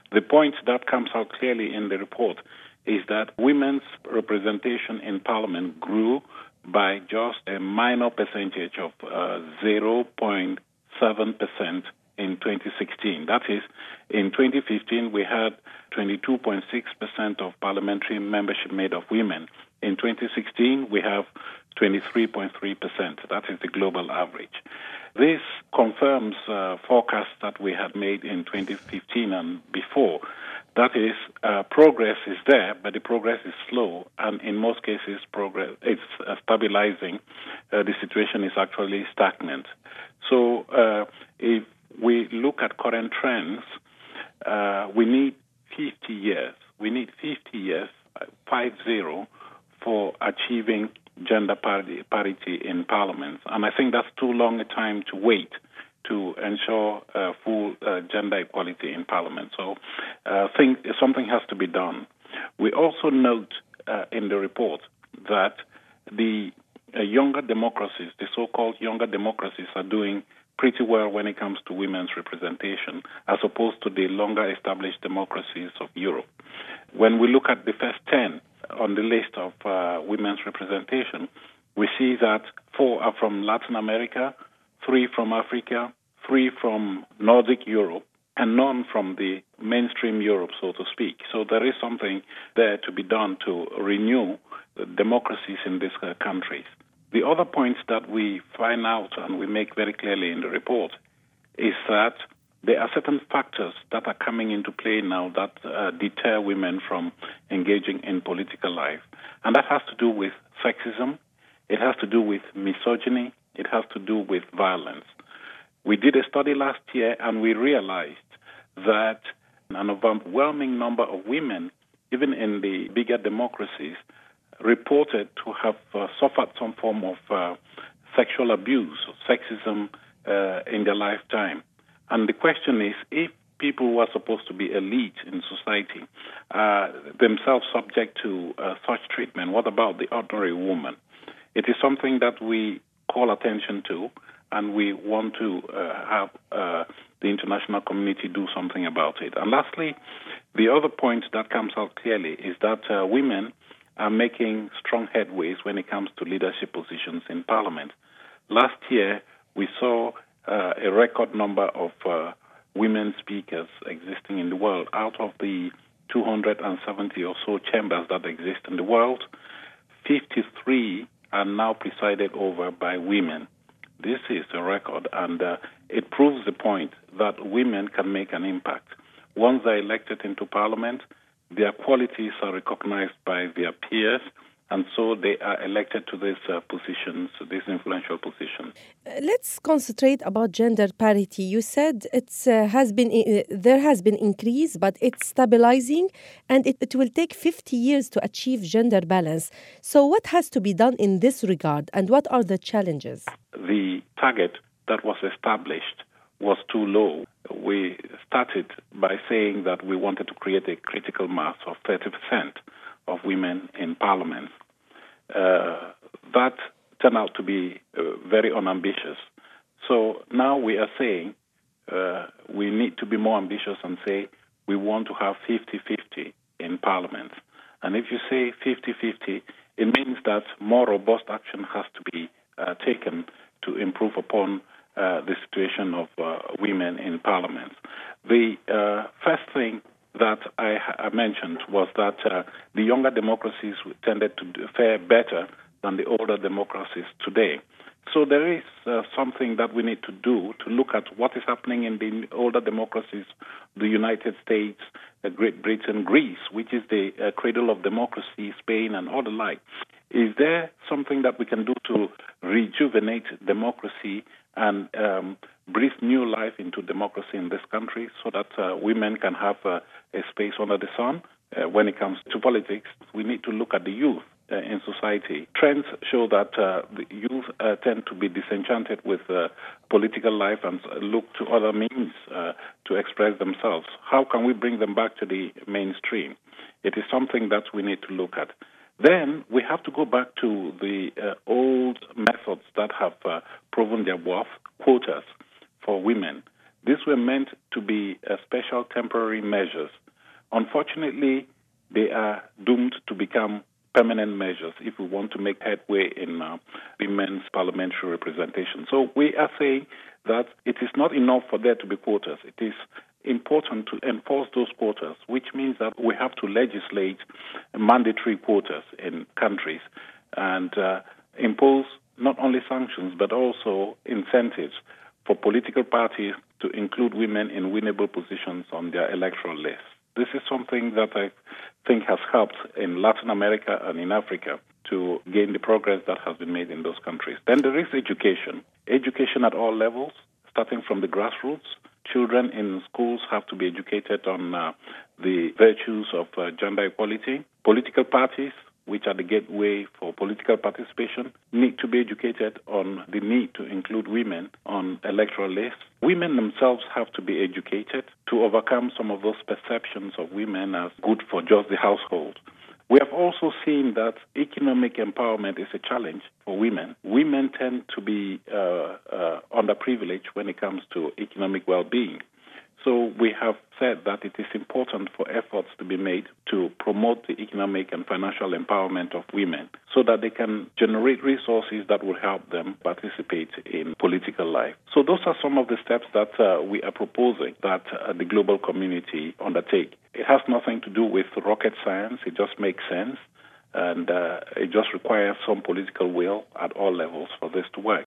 The point that comes out clearly in the report is that women's representation in parliament grew by just a minor percentage of 0.7% in 2016. That is, in 2015, we had 22.6% of parliamentary membership made of women. In 2016, we have 23.3%. That is the global average. This confirms forecasts that we had made in 2015 and before. That is, progress is there, but the progress is slow, and in most cases, progress is stabilizing. The situation is actually stagnant. So, if we look at current trends, we need 50 years. We need 50 years, 50, for achieving gender parity in parliaments. And I think that's too long a time to wait to ensure full gender equality in parliament. So I think something has to be done. We also note in the report that the younger democracies, the so-called younger democracies, are doing pretty well when it comes to women's representation, as opposed to the longer established democracies of Europe. When we look at the first 10 on the list of women's representation, we see that 4 are from Latin America, 3 from Africa, 3 from Nordic Europe, and none from the mainstream Europe, so to speak. So there is something there to be done to renew the democracies in these countries. The other point that we find out and we make very clearly in the report is that there are certain factors that are coming into play now that deter women from engaging in political life. And that has to do with sexism, it has to do with misogyny, it has to do with violence. We did a study last year and we realized that an overwhelming number of women, even in the bigger democracies, reported to have suffered some form of sexual abuse, sexism in their lifetime. And the question is, if people who are supposed to be elite in society themselves subject to such treatment, what about the ordinary woman? It is something that we call attention to, and we want to have the international community do something about it. And lastly, the other point that comes out clearly is that women are making strong headways when it comes to leadership positions in parliament. Last year, we saw a record number of women speakers existing in the world. Out of the 270 or so chambers that exist in the world, 53 are now presided over by women. This is a record, and it proves the point that women can make an impact. Once they're elected into parliament, their qualities are recognized by their peers, and so they are elected to these positions, these influential positions. Let's concentrate about gender parity. You said there has been increase, but it's stabilizing, and it will take 50 years to achieve gender balance. So what has to be done in this regard, and what are the challenges? The target that was established was too low. We started by saying that we wanted to create a critical mass of 30% of women in parliament. That turned out to be very unambitious. So now we are saying we need to be more ambitious and say we want to have 50-50 in parliament. And if you say 50-50, it means that more robust action has to be taken to improve upon the situation of women in parliament. The first thing that I mentioned was that the younger democracies tended to fare better than the older democracies today. So there is something that we need to do to look at what is happening in the older democracies, the United States, Great Britain, Greece, which is the cradle of democracy, Spain, and all the like. Is there something that we can do to rejuvenate democracy and breathe new life into democracy in this country so that women can have a space under the sun? When it comes to politics, we need to look at the youth in society. Trends show that the youth tend to be disenchanted with political life and look to other means to express themselves. How can we bring them back to the mainstream? It is something that we need to look at. Then we have to go back to the old methods that have proven their worth, quotas for women. These were meant to be special temporary measures. Unfortunately, they are doomed to become permanent measures if we want to make headway in women's parliamentary representation. So we are saying that it is not enough for there to be quotas. It is important to enforce those quotas, which means that we have to legislate mandatory quotas in countries and impose not only sanctions but also incentives for political parties to include women in winnable positions on their electoral lists. This is something that I think has helped in Latin America and in Africa to gain the progress that has been made in those countries. Then there is education. Education at all levels, starting from the grassroots. Children in schools have to be educated on the virtues of gender equality. Political parties, which are the gateway for political participation, need to be educated on the need to include women on electoral lists. Women themselves have to be educated to overcome some of those perceptions of women as good for just the household. We have also seen that economic empowerment is a challenge for women. Women tend to be underprivileged when it comes to economic well-being. So we have said that it is important for efforts to be made to promote the economic and financial empowerment of women so that they can generate resources that will help them participate in political life. So those are some of the steps that we are proposing that the global community undertake. It has nothing to do with rocket science. It just makes sense. And it just requires some political will at all levels for this to work.